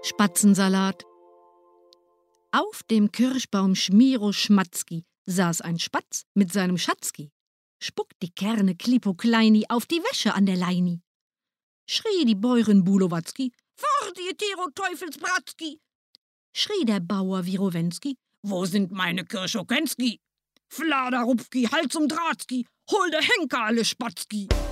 Spatzensalat. Auf dem Kirschbaum Schmiro Schmatzki saß ein Spatz mit seinem Schatzki, spuckt die Kerne Klippo Kleini auf die Wäsche an der Leini. Schrie die Bäuerin Bulowatzki, fort, ihr Tero Teufelsbratzki! Schrie der Bauer Wirowenzki, wo sind meine Kirschokenski? Fladerupfki, Hals um Drahtski, hol der Henker alle Spatzki!